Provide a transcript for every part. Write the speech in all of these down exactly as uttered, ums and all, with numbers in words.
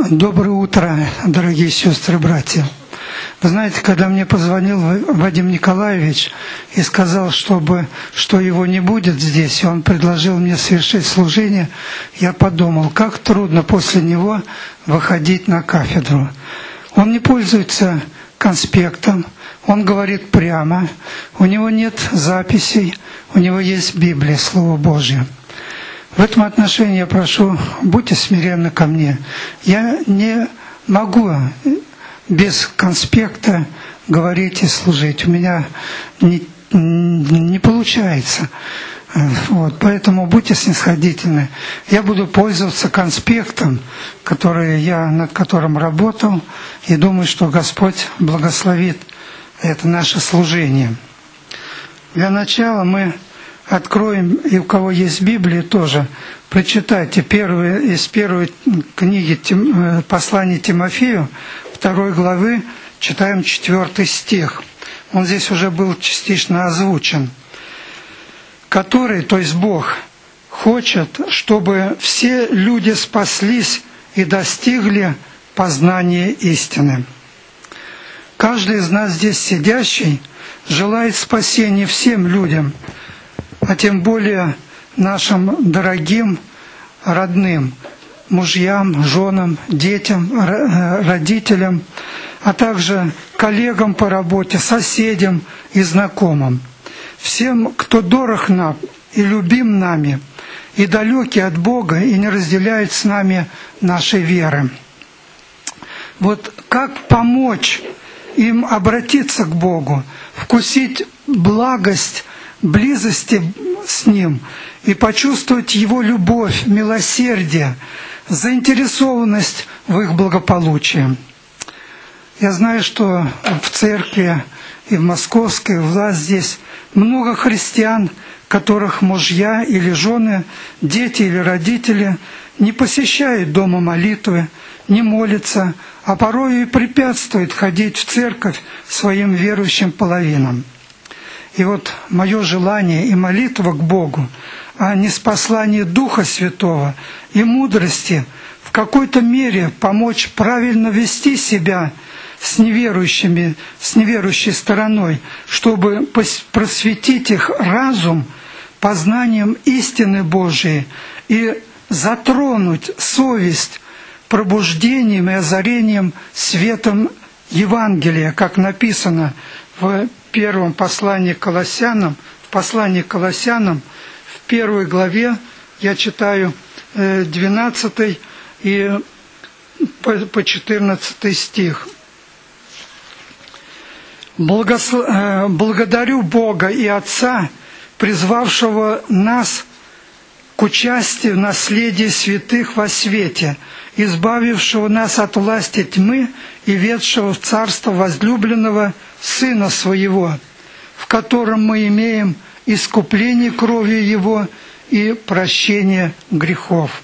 Доброе утро, дорогие сестры и братья. Вы знаете, когда мне позвонил Вадим Николаевич и сказал, чтобы, что его не будет здесь, и он предложил мне совершить служение, я подумал, как трудно после него выходить на кафедру. Он не пользуется конспектом, он говорит прямо, у него нет записей, у него есть Библия, Слово Божье. В этом отношении я прошу, будьте смиренны ко мне. Я не могу без конспекта говорить и служить. У меня не, не получается. Вот, поэтому будьте снисходительны. Я буду пользоваться конспектом, который я, над которым работал, и думаю, что Господь благословит это наше служение. Для начала мы откроем, и у кого есть Библия тоже, прочитайте первые, из первой книги Тим, послания Тимофею, второй главы, читаем четвертый стих. Он здесь уже был частично озвучен. Который, то есть Бог, хочет, чтобы все люди спаслись и достигли познания истины. Каждый из нас здесь сидящий желает спасения всем людям, а тем более нашим дорогим родным, мужьям, женам, детям, родителям, а также коллегам по работе, соседям и знакомым. Всем, кто дорог нам и любим нами, и далекий от Бога, и не разделяет с нами нашей веры. Вот как помочь им обратиться к Богу, вкусить благость близости с Ним и почувствовать Его любовь, милосердие, заинтересованность в их благополучии. Я знаю, что в церкви и в московской власть здесь много христиан, которых мужья или жены, дети или родители не посещают дома молитвы, не молятся, а порой и препятствуют ходить в церковь своим верующим половинам. И вот мое желание и молитва к Богу о ниспослании Духа Святого и мудрости в какой-то мере помочь правильно вести себя с неверующими, с неверующей стороной, чтобы просветить их разум познанием истины Божией и затронуть совесть пробуждением и озарением светом Евангелия, как написано в первом послании к Колоссянам, в послании к Колоссянам, в первой главе, я читаю двенадцатый и по четырнадцатый стих. Благослов... «Благодарю Бога и Отца, призвавшего нас к участию в наследии святых во свете, избавившего нас от власти тьмы и ведшего в царство возлюбленного Сына Своего, в котором мы имеем искупление кровью Его и прощение грехов».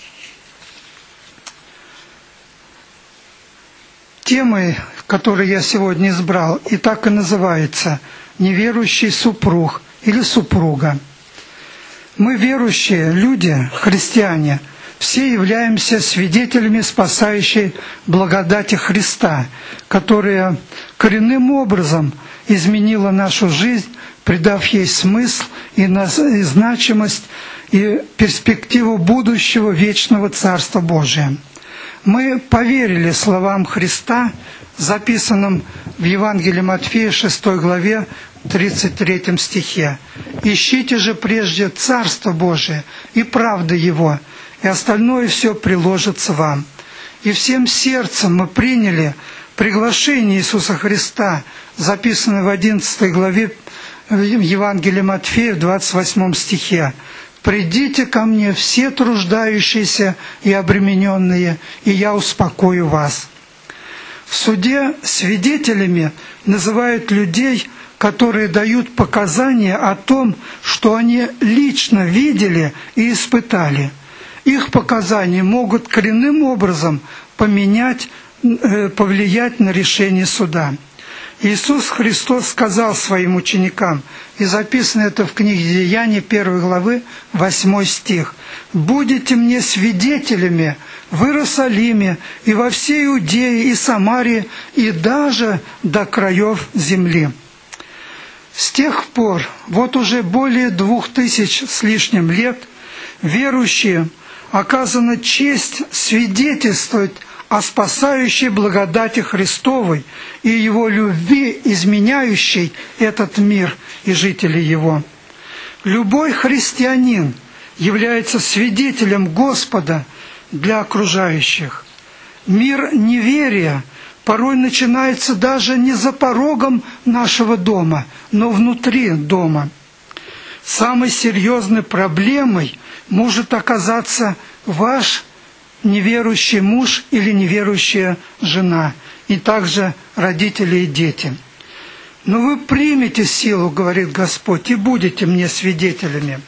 Темой, которую я сегодня избрал, и так и называется «Неверующий супруг» или «супруга». Мы, верующие люди, христиане, все являемся свидетелями спасающей благодати Христа, которая коренным образом изменила нашу жизнь, придав ей смысл и значимость и перспективу будущего вечного Царства Божия. Мы поверили словам Христа, записанным в Евангелии Матфея, шестой главе, тридцать третьем стихе. «Ищите же прежде Царство Божие и правды Его, и остальное все приложится вам». И всем сердцем мы приняли приглашение Иисуса Христа, записанное в одиннадцатой главе Евангелия Матфея, в двадцать восьмом стихе. «Придите ко мне все труждающиеся и обремененные, и я успокою вас». В суде свидетелями называют людей, которые дают показания о том, что они лично видели и испытали. Их показания могут коренным образом поменять, повлиять на решение суда. Иисус Христос сказал своим ученикам, и записано это в книге Деяний первой главы, восьмой стих: «Будете мне свидетелями в Иерусалиме и во всей Иудее и Самарии и даже до краев земли». С тех пор, вот уже более двух тысяч с лишним лет, верующие оказана честь свидетельствовать о спасающей благодати Христовой и Его любви, изменяющей этот мир и жителей его. Любой христианин является свидетелем Господа для окружающих. Мир неверия порой начинается даже не за порогом нашего дома, но внутри дома. Самой серьезной проблемой может оказаться ваш неверующий муж или неверующая жена, и также родители и дети. «Но вы примете силу, — говорит Господь, — и будете мне свидетелями».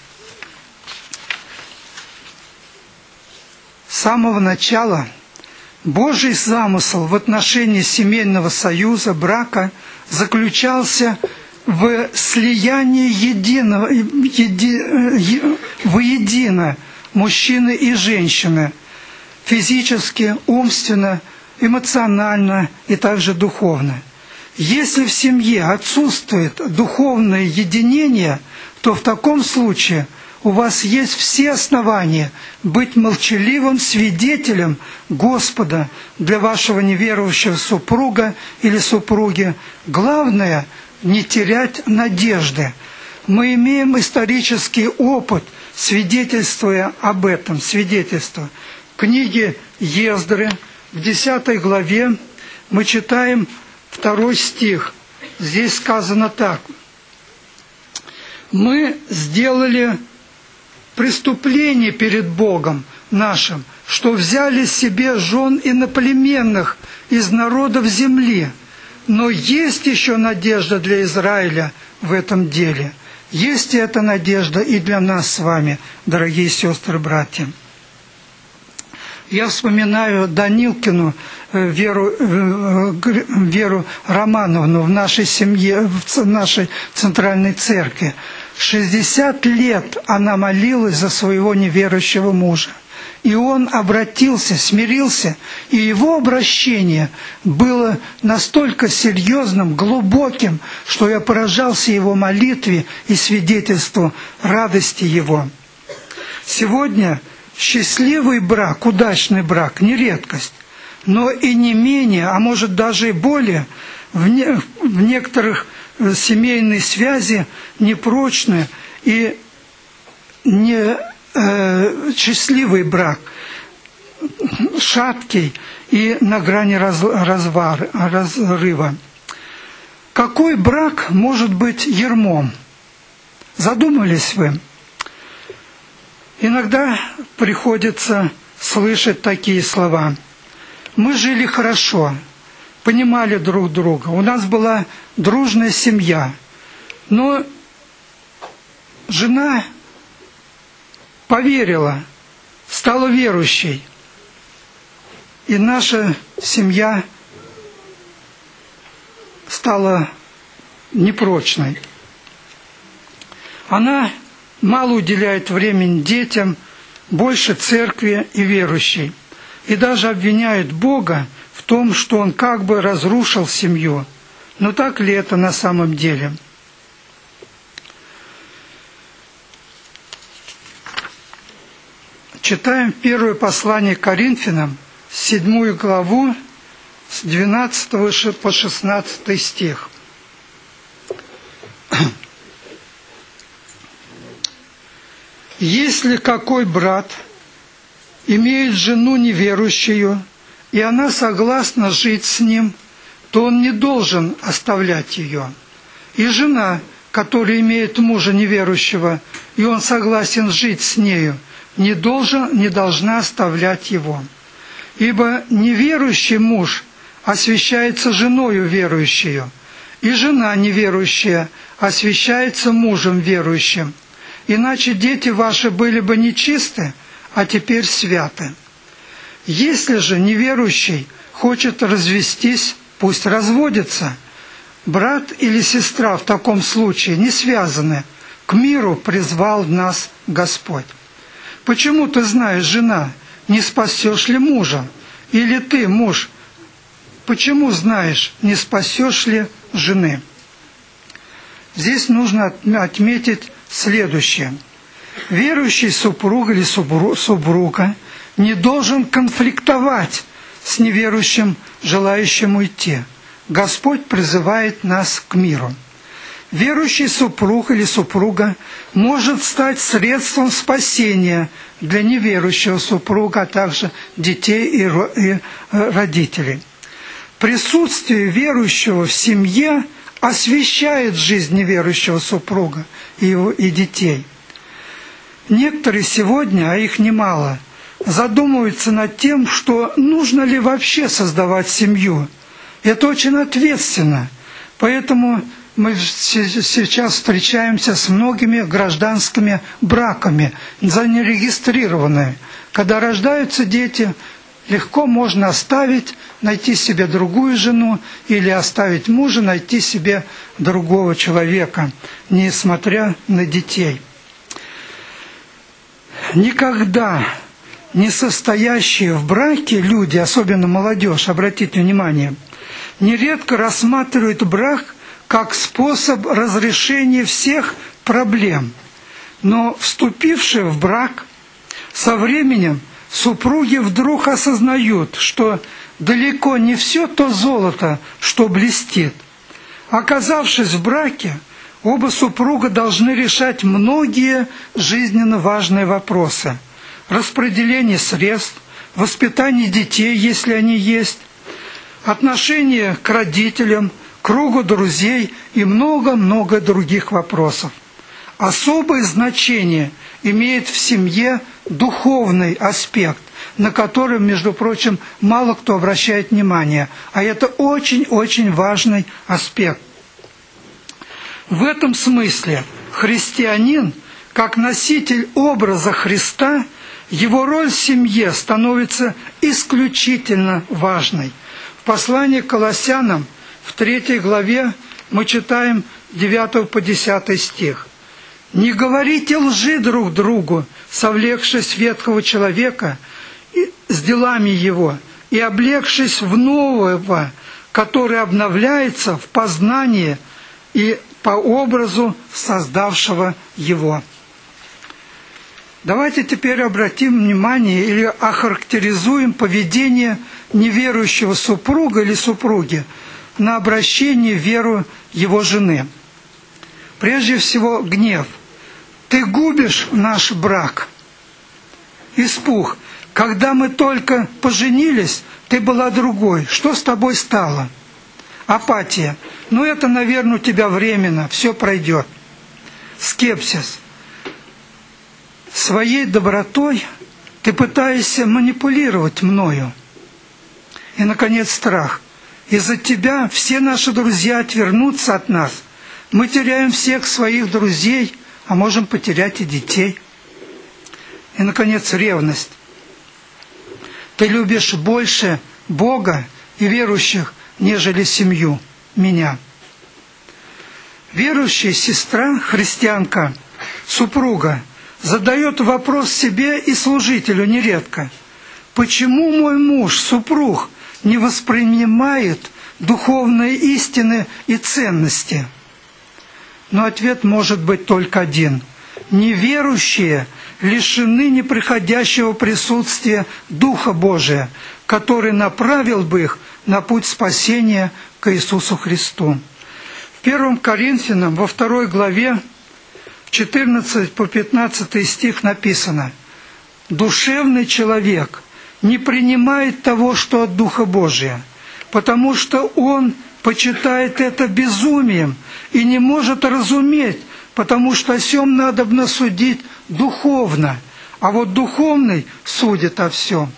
С самого начала Божий замысел в отношении семейного союза, брака, заключался в слиянии единого, еди, воедино мужчины и женщины, физически, умственно, эмоционально и также духовно. Если в семье отсутствует духовное единение, то в таком случае у вас есть все основания быть молчаливым свидетелем Господа для вашего неверующего супруга или супруги. Главное – не терять надежды. Мы имеем исторический опыт, свидетельствуя об этом, свидетельство. В книге Ездры, в десятой главе, мы читаем второй стих. Здесь сказано так: «Мы сделали преступление перед Богом нашим, что взяли себе жен иноплеменных из народов земли. Но есть еще надежда для Израиля в этом деле. Есть эта надежда и для нас с вами, дорогие сестры и братья». Я вспоминаю Данилкину Веру, Веру Романовну в нашей семье, в нашей центральной церкви. шестьдесят лет она молилась за своего неверующего мужа. И он обратился, смирился, и его обращение было настолько серьезным, глубоким, что я поражался его молитве и свидетельству радости его. Сегодня счастливый брак, удачный брак – не редкость, но и не менее, а может даже и более, в, не, в некоторых семейные связи непрочны и не э, счастливый брак, шаткий и на грани раз, развар, разрыва. Какой брак может быть ярмом? Задумались вы? Иногда приходится слышать такие слова: «Мы жили хорошо, понимали друг друга, у нас была дружная семья, но жена поверила, стала верующей, и наша семья стала непрочной. Она мало уделяет времени детям, больше церкви и верующей, и даже обвиняет Бога в том, что Он как бы разрушил семью. Но так ли это на самом деле?» Читаем первое послание к Коринфянам, седьмую главу, с двенадцатого по шестнадцатый стих. «Если какой брат имеет жену неверующую, и она согласна жить с ним, то он не должен оставлять ее. И жена, которая имеет мужа неверующего, и он согласен жить с нею, не должен, не должна оставлять его. Ибо неверующий муж освящается женою верующую, и жена неверующая освящается мужем верующим. Иначе дети ваши были бы нечисты, а теперь святы. Если же неверующий хочет развестись, пусть разводится. Брат или сестра в таком случае не связаны. К миру призвал нас Господь. Почему ты знаешь, жена, не спасешь ли мужа? Или ты, муж, почему знаешь, не спасешь ли жены? Здесь нужно отметить следующее. Верующий супруг или супруга не должен конфликтовать с неверующим, желающим уйти. Господь призывает нас к миру. Верующий супруг или супруга может стать средством спасения для неверующего супруга, а также детей и родителей. Присутствие верующего в семье освещает жизнь неверующего супруга и, его, и детей. Некоторые сегодня, а их немало, задумываются над тем, что нужно ли вообще создавать семью. Это очень ответственно. Поэтому мы сейчас встречаемся с многими гражданскими браками, занерегистрированными. Когда рождаются дети, легко можно оставить, найти себе другую жену, или оставить мужа, найти себе другого человека, несмотря на детей. Никогда не состоящие в браке люди, особенно молодежь, обратите внимание, нередко рассматривают брак как способ разрешения всех проблем. Но вступившие в брак, со временем супруги вдруг осознают, что далеко не все то золото, что блестит. Оказавшись в браке, оба супруга должны решать многие жизненно важные вопросы. Распределение средств, воспитание детей, если они есть, отношение к родителям, кругу друзей и много-много других вопросов. Особое значение имеет в семье духовный аспект, на который, между прочим, мало кто обращает внимание, а это очень-очень важный аспект. В этом смысле христианин, как носитель образа Христа, его роль в семье становится исключительно важной. В послании к Колоссянам в третьей главе мы читаем девятый по десятый стих. «Не говорите лжи друг другу, совлекшись ветхого человека с делами его, и облегшись в нового, который обновляется в познании и по образу создавшего его». Давайте теперь обратим внимание или охарактеризуем поведение неверующего супруга или супруги на обращение в веру его жены. Прежде всего, гнев. «Ты губишь наш брак». Испуг. «Когда мы только поженились, ты была другой. Что с тобой стало?» Апатия. «Ну это, наверное, у тебя временно, все пройдет». Скепсис. «Своей добротой ты пытаешься манипулировать мною». И, наконец, страх. «Из-за тебя все наши друзья отвернутся от нас. Мы теряем всех своих друзей, а можем потерять и детей». И, наконец, ревность. «Ты любишь больше Бога и верующих, нежели семью, меня». Верующая сестра, христианка, супруга, задает вопрос себе и служителю нередко: почему мой муж, супруг, не воспринимает духовные истины и ценности? Но ответ может быть только один. Неверующие лишены неприходящего присутствия Духа Божия, который направил бы их на путь спасения к Иисусу Христу. В первом Коринфянам, во второй главе, в четырнадцатый по пятнадцатый стих написано: «Душевный человек не принимает того, что от Духа Божия, потому что он почитает это безумием и не может разуметь, потому что о сем надобно судить духовно, а вот духовный судит о всем».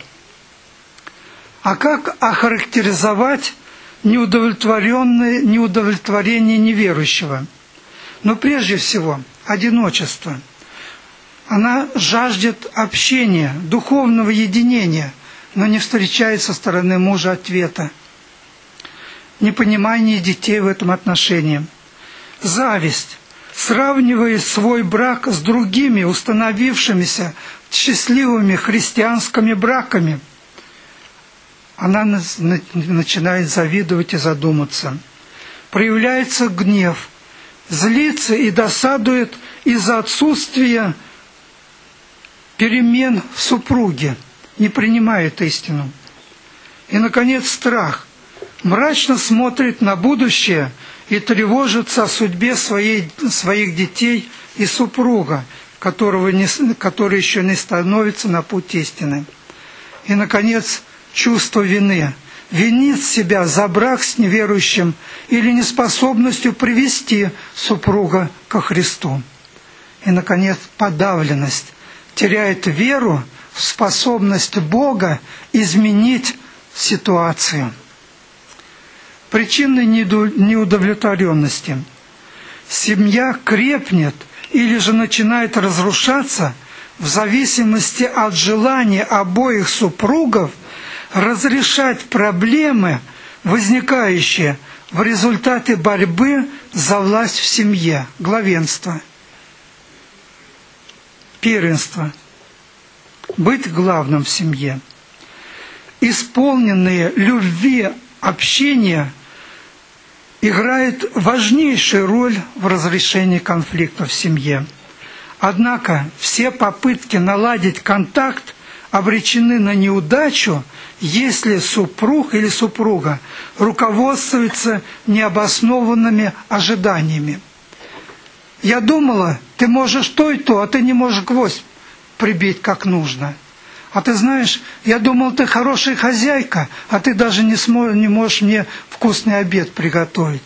А как охарактеризовать неудовлетворенное неудовлетворение неверующего? Но прежде всего, одиночество. Она жаждет общения, духовного единения, но не встречает со стороны мужа ответа. непонимание детей в этом отношении. Зависть. Сравнивая свой брак с другими установившимися счастливыми христианскими браками, она начинает завидовать и задуматься. Проявляется гнев, злится и досадует из-за отсутствия перемен в супруге, не принимает истину. И, наконец, страх. Мрачно смотрит на будущее и тревожится о судьбе своей, своих детей и супруга, которого не, который еще не становится на путь истины. И, наконец, чувство вины. Винит себя за брак с неверующим или неспособностью привести супруга ко Христу. И, наконец, подавленность. Теряет веру в способность Бога изменить ситуацию. Причины неудовлетворенности. Семья крепнет или же начинает разрушаться в зависимости от желания обоих супругов разрешать проблемы, возникающие в результате борьбы за власть в семье, главенство, первенство, быть главным в семье. Исполненные любви общения играет важнейшую роль в разрешении конфликтов в семье. Однако все попытки наладить контакт обречены на неудачу, если супруг или супруга руководствуется необоснованными ожиданиями. «Я думала, ты можешь то и то, а ты не можешь гвоздь прибить как нужно. А ты знаешь, я думал, ты хорошая хозяйка, а ты даже не, сможешь, не можешь мне вкусный обед приготовить».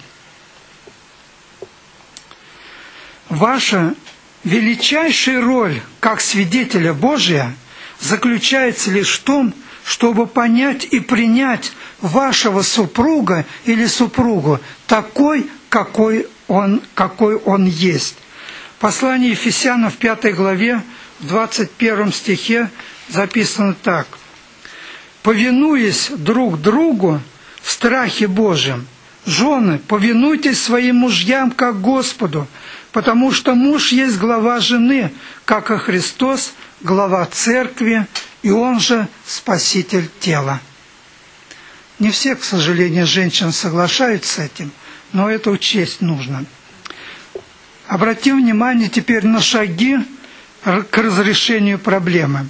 Ваша величайшая роль как свидетеля Божия заключается лишь в том, чтобы понять и принять вашего супруга или супругу такой, какой он, какой он есть. Послание Ефесянам в пятой главе, в двадцать первом стихе записано так: «Повинуясь друг другу в страхе Божьем, жены, повинуйтесь своим мужьям как Господу, потому что муж есть глава жены, как и Христос глава церкви, и он же спаситель тела». Не все, к сожалению, женщины соглашаются с этим, но это учесть нужно. Обратим внимание теперь на шаги к разрешению проблемы.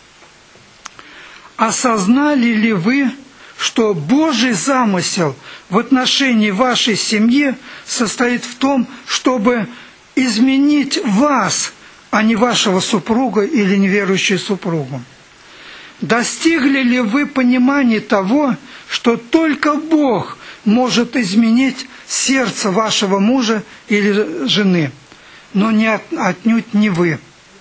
Осознали ли вы, что Божий замысел в отношении вашей семьи состоит в том, чтобы изменить вас, а не вашего супруга или неверующую супругу? Достигли ли вы понимания того, что только Бог может изменить сердце вашего мужа или жены, но не от, отнюдь не вы?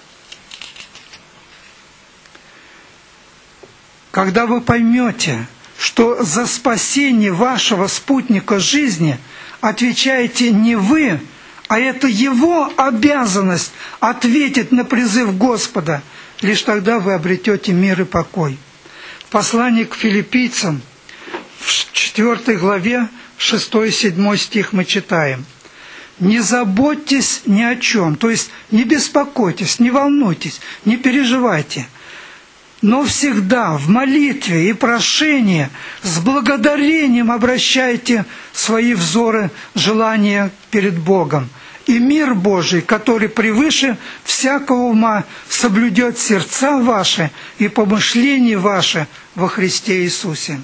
Когда вы поймете, что за спасение вашего спутника жизни отвечаете не вы, а это его обязанность ответить на призыв Господа, лишь тогда вы обретете мир и покой. В послании к филиппийцам, в четвёртой главе, шестой и седьмой стих мы читаем: «Не заботьтесь ни о чем», то есть не беспокойтесь, не волнуйтесь, не переживайте, но всегда в молитве и прошении с благодарением обращайте свои взоры, желания перед Богом. И мир Божий, который превыше всякого ума, соблюдет сердца ваши и помышления ваши во Христе Иисусе.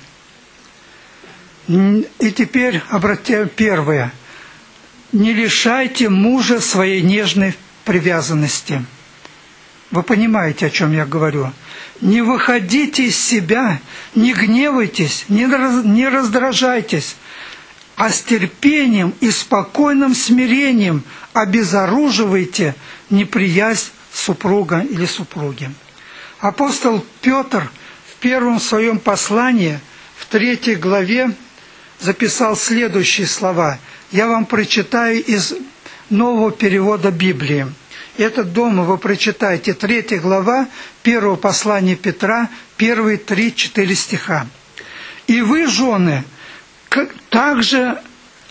И теперь обратим первое. Не лишайте мужа своей нежной привязанности. Вы понимаете, о чем я говорю. Не выходите из себя, не гневайтесь, не раздражайтесь, а с терпением и спокойным смирением обезоруживайте неприязнь супруга или супруги. Апостол Петр в первом своем послании, в третьей главе, записал следующие слова. Я вам прочитаю из нового перевода Библии. Это дома вы прочитаете, третья глава первого послания Петра, первые три-четыре стиха. «И вы, жены, Также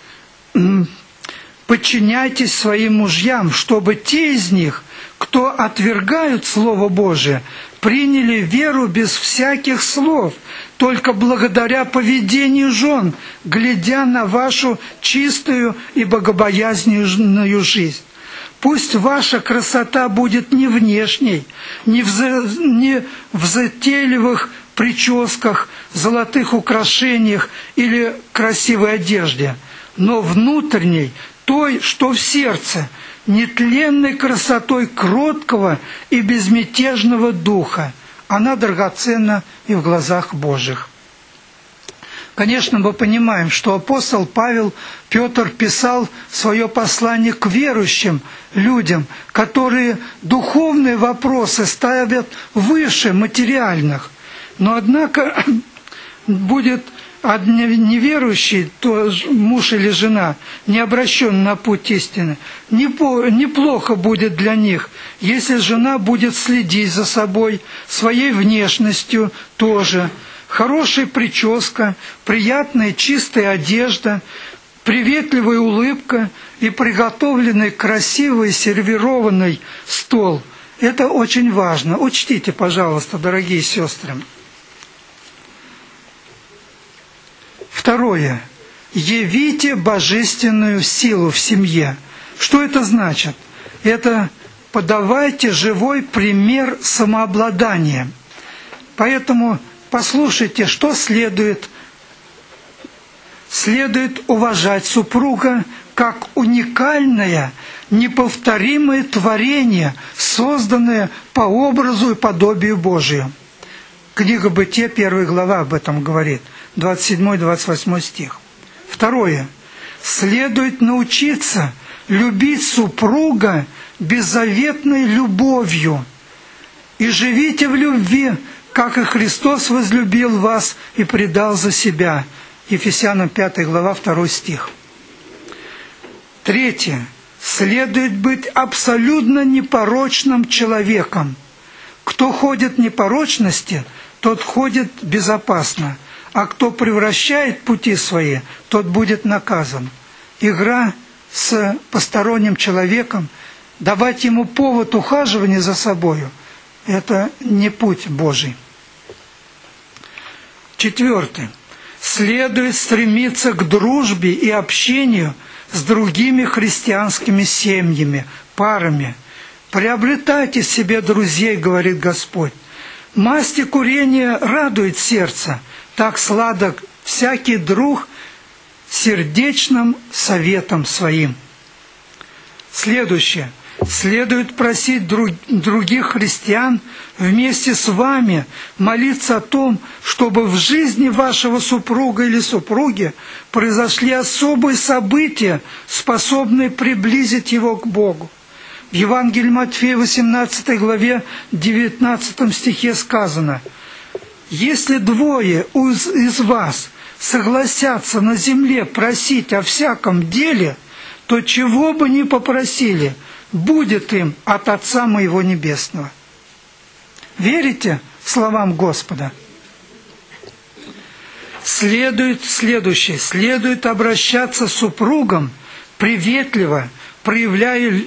подчиняйтесь своим мужьям, чтобы те из них, кто отвергают Слово Божие, приняли веру без всяких слов, только благодаря поведению жен, глядя на вашу чистую и богобоязненную жизнь. Пусть ваша красота будет не внешней, не в, за, не в затейливых прическах, золотых украшениях или красивой одежде, но внутренней, той, что в сердце, нетленной красотой кроткого и безмятежного духа. Она драгоценна и в глазах Божьих. Конечно, мы понимаем, что апостол Павел, Петр писал свое послание к верующим людям, которые духовные вопросы ставят выше материальных. Но, однако, будет неверующий, то муж или жена, не обращен на путь истины, неплохо будет для них, если жена будет следить за собой, своей внешностью тоже. Хорошая прическа, приятная чистая одежда, приветливая улыбка и приготовленный красивый сервированный стол. Это очень важно. Учтите, пожалуйста, дорогие сестры. Второе. Явите божественную силу в семье. Что это значит? Это подавайте живой пример самообладания. Поэтому послушайте, что следует. Следует уважать супруга как уникальное, неповторимое творение, созданное по образу и подобию Божию. Книга Бытия, первая глава об этом говорит, двадцать седьмой — двадцать восьмой стих. Второе. Следует научиться любить супруга беззаветной любовью. И живите в любви, как и Христос возлюбил вас и предал за себя. Ефесянам пятая глава, второй стих. Третье. Следует быть абсолютно непорочным человеком. Кто ходит в непорочности, тот ходит безопасно, а кто превращает пути свои, тот будет наказан. Игра с посторонним человеком, давать ему повод ухаживания за собою, это не путь Божий. Четвертое. Следует стремиться к дружбе и общению с другими христианскими семьями, парами. Приобретайте себе друзей, говорит Господь. Масть и курение радует сердце, так сладок всякий друг сердечным советом своим. Следующее. Следует просить друг, других христиан вместе с вами молиться о том, чтобы в жизни вашего супруга или супруги произошли особые события, способные приблизить его к Богу. В Евангелии Матфея, восемнадцатой главе, девятнадцатом стихе сказано: «Если двое из, из вас согласятся на земле просить о всяком деле, то чего бы ни попросили, будет им от Отца моего Небесного». Верите словам Господа? Следует следующее. Следует обращаться с супругом приветливо, проявляя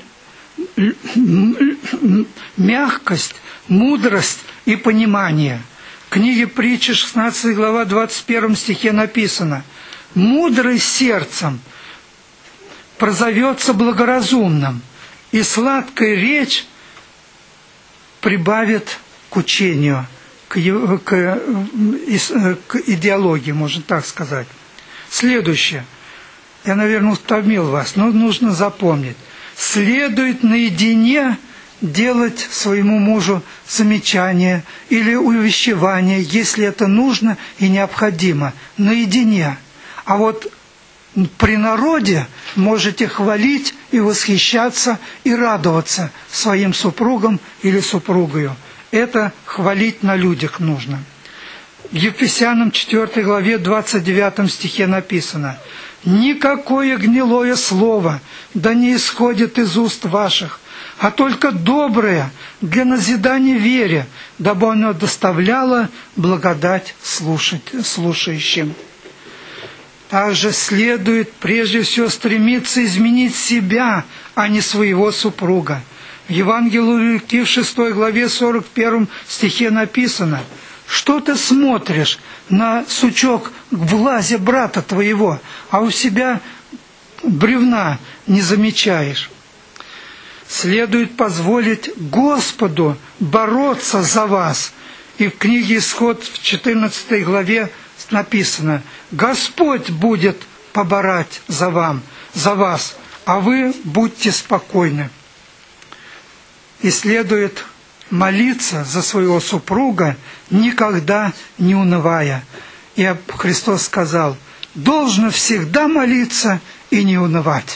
мягкость, мудрость и понимание. В книге Притчи, шестнадцатая глава, двадцать первом стихе написано: «Мудрый сердцем прозовется благоразумным, и сладкая речь прибавит к учению, к, к, к идеологии, можно так сказать». Следующее. Я, наверное, утомил вас, но нужно запомнить. Следует наедине делать своему мужу замечания или увещевания, если это нужно и необходимо, наедине. А вот при народе можете хвалить и восхищаться и радоваться своим супругом или супругою. Это хвалить на людях нужно. В Ефесянам четвёртой главе двадцать девятом стихе написано: «Никакое гнилое слово да не исходит из уст ваших, а только доброе для назидания вере, дабы оно доставляло благодать слушать, слушающим». также следует прежде всего стремиться изменить себя, а не своего супруга. В Евангелии Луки в шестой главе сорок первом стихе написано: «Что ты смотришь на сучок в глазе брата твоего, а у себя бревна не замечаешь?» Следует позволить Господу бороться за вас. И в книге Исход в четырнадцатой главе написано: «Господь будет поборать за, вам, за вас, а вы будьте спокойны». И следует молиться за своего супруга, никогда не унывая. И Христос сказал: «Должно всегда молиться и не унывать».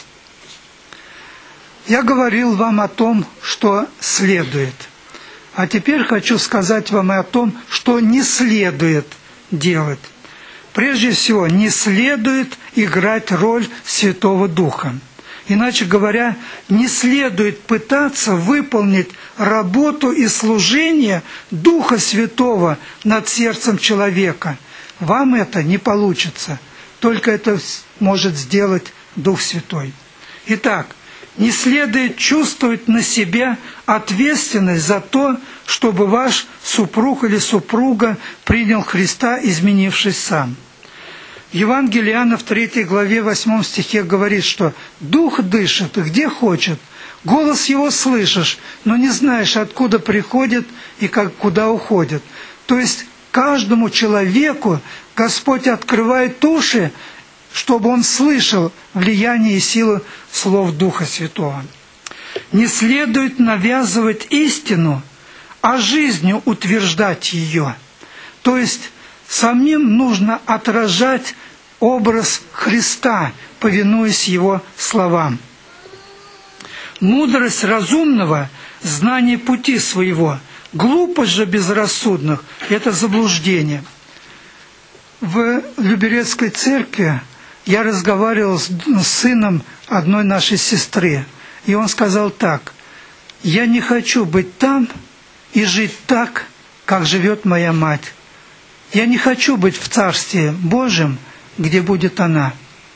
Я говорил вам о том, что следует. А теперь хочу сказать вам и о том, что не следует делать. Прежде всего, не следует играть роль Святого Духа. Иначе говоря, не следует пытаться выполнить работу и служение Духа Святого над сердцем человека. Вам это не получится. Только это может сделать Дух Святой. Итак, не следует чувствовать на себя ответственность за то, чтобы ваш супруг или супруга принял Христа, изменившись сам. Евангелие Иоанна в третьей главе восьмом стихе говорит, что «Дух дышит, где хочет, голос его слышишь, но не знаешь, откуда приходит и как, куда уходит». То есть каждому человеку Господь открывает уши, чтобы он слышал влияние и силу слов Духа Святого. Не следует навязывать истину, а жизнью утверждать ее. То есть самим нужно отражать образ Христа, повинуясь Его словам. Мудрость разумного – знание пути своего, глупость же безрассудных – это заблуждение. В Люберецкой церкви я разговаривал с сыном одной нашей сестры, и он сказал так: «Я не хочу быть там и жить так, как живет моя мать. Я не хочу быть в Царстве Божьем, где будет она».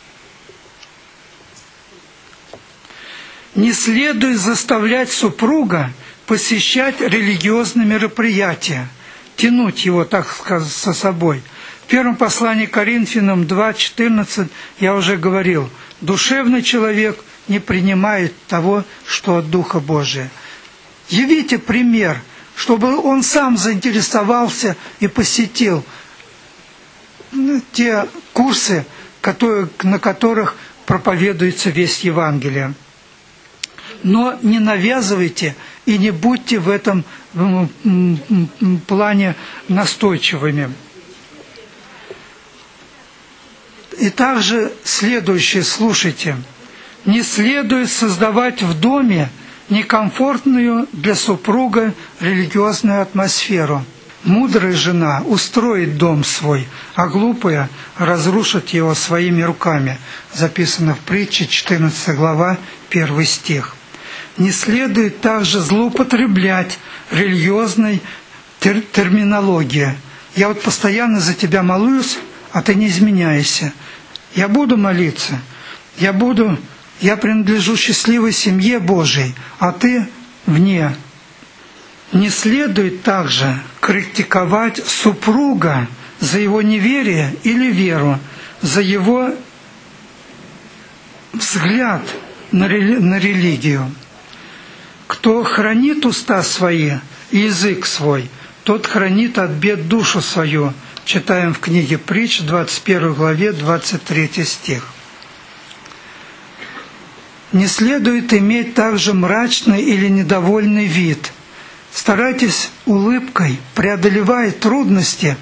Не следует заставлять супруга посещать религиозные мероприятия, тянуть его, так сказать, со собой. В первом послании к Коринфянам два четырнадцать я уже говорил: «Душевный человек не принимает того, что от Духа Божия». Явите пример, чтобы он сам заинтересовался и посетил те курсы, которые, на которых проповедуется весь Евангелие. Но не навязывайте и не будьте в этом плане настойчивыми. И также следующее, слушайте. Не следует создавать в доме некомфортную для супруга религиозную атмосферу. Мудрая жена устроит дом свой, а глупая разрушит его своими руками. Записано в притче, четырнадцатая глава, первый стих. Не следует также злоупотреблять религиозной тер терминологией. Я вот постоянно за тебя молюсь, а ты не изменяйся. Я буду молиться, я буду, я принадлежу счастливой семье Божией, а ты вне. Не следует также критиковать супруга за его неверие или веру, за его взгляд на религию. Кто хранит уста свои и язык свой, тот хранит от бед душу свою. Читаем в книге Притч, двадцать первой главе, двадцать третий стих. Не следует иметь также мрачный или недовольный вид. Старайтесь улыбкой, преодолевая трудности,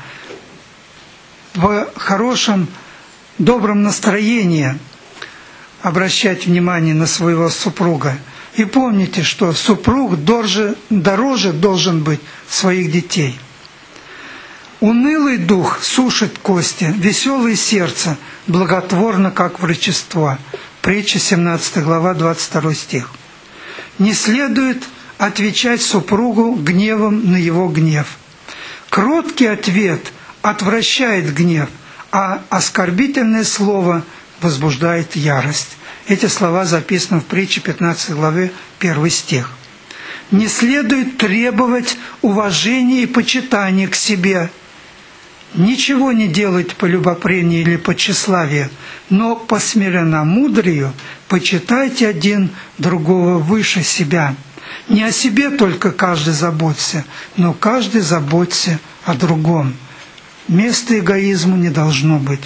в хорошем, добром настроении обращать внимание на своего супруга. И помните, что супруг дороже, дороже должен быть своих детей. Унылый дух сушит кости, веселое сердце благотворно, как врачество. Притча, семнадцатая глава, двадцать второй стих. Не следует отвечать супругу гневом на его гнев. Кроткий ответ отвращает гнев, а оскорбительное слово возбуждает ярость. Эти слова записаны в притче пятнадцатой главе, первый стих. Не следует требовать уважения и почитания к себе. Ничего не делать по любопрению или по тщеславию, но по смиренномудрию почитайте один другого выше себя. Не о себе только каждый заботься, но каждый заботься о другом. Места эгоизму не должно быть.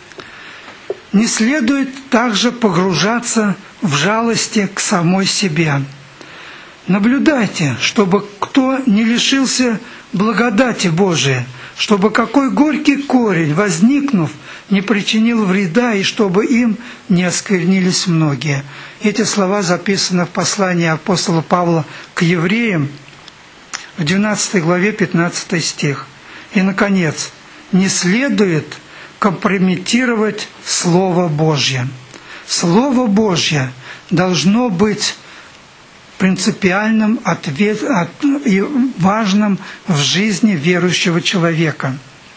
Не следует также погружаться в жалости к самой себе. Наблюдайте, чтобы кто не лишился благодати Божией, чтобы какой горький корень, возникнув, не причинил вреда, и чтобы им не осквернились многие. Эти слова записаны в послании апостола Павла к евреям в двенадцатой главе, пятнадцатый стих. И, наконец, не следует компрометировать Слово Божье. Слово Божье должно быть принципиальным ответ, от, и важным в жизни верующего человека.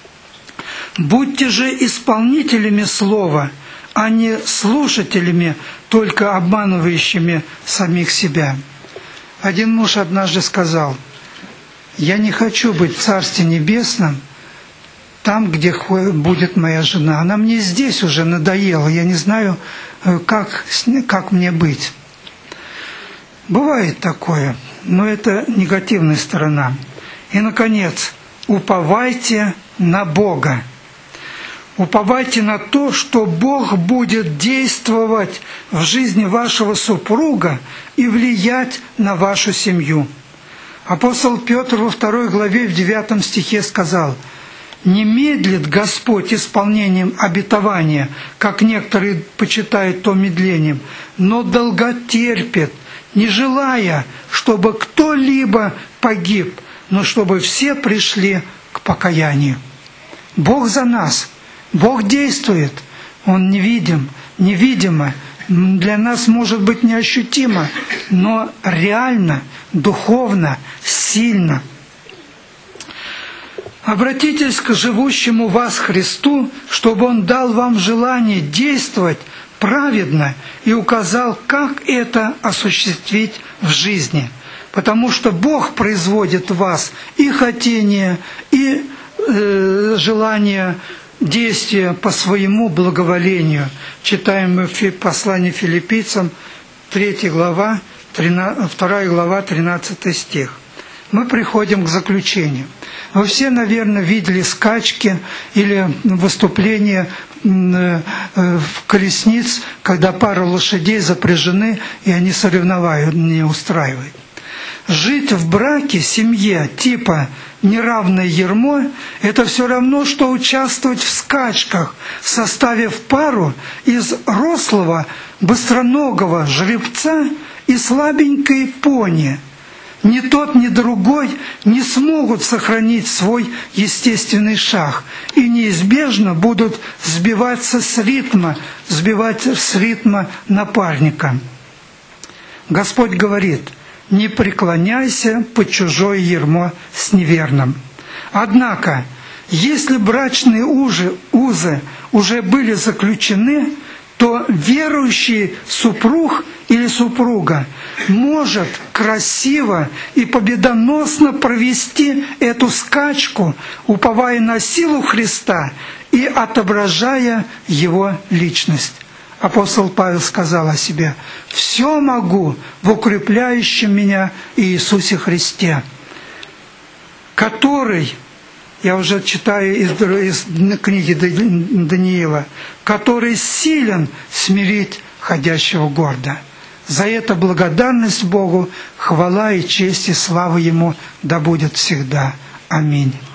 Будьте же исполнителями Слова, а не слушателями, только обманывающими самих себя. Один муж однажды сказал: «Я не хочу быть в Царстве Небесном, там, где будет моя жена. Она мне здесь уже надоела, я не знаю, как, как мне быть». Бывает такое, но это негативная сторона. И, наконец, уповайте на Бога. Уповайте на то, что Бог будет действовать в жизни вашего супруга и влиять на вашу семью. Апостол Петр во второй главе, в девятом стихе сказал: «Не медлит Господь исполнением обетования, как некоторые почитают то медлением, но долготерпит, не желая, чтобы кто-либо погиб, но чтобы все пришли к покаянию». Бог за нас, Бог действует, Он невидим, невидимо, для нас может быть неощутимо, но реально, духовно, сильно. Обратитесь к живущему в вас Христу, чтобы Он дал вам желание действовать праведно и указал, как это осуществить в жизни. Потому что Бог производит в вас и хотение, и э, желание действия по своему благоволению. Читаем мы в послании Филиппийцам, третья глава, вторая глава, тринадцатый стих. Мы приходим к заключению. Вы все, наверное, видели скачки или выступления в колесниц, когда пара лошадей запряжены, и они соревнования устраивают. Жить в браке, семье типа неравное ярмо – это все равно, что участвовать в скачках, составив пару из рослого, быстроногого жеребца и слабенькой пони. Ни тот, ни другой не смогут сохранить свой естественный шаг и неизбежно будут сбиваться с ритма, сбивать с ритма напарника. Господь говорит: «Не преклоняйся под чужое ярмо с неверным». Однако, если брачные узы, узы уже были заключены, то верующий супруг или супруга может красиво и победоносно провести эту скачку, уповая на силу Христа и отображая Его личность. Апостол Павел сказал о себе: «Все могу в укрепляющем меня Иисусе Христе», который, я уже читаю из, из книги Даниила, который силен смирить ходящего гордо. За это благодарность Богу, хвала и честь и слава Ему да будет всегда. Аминь.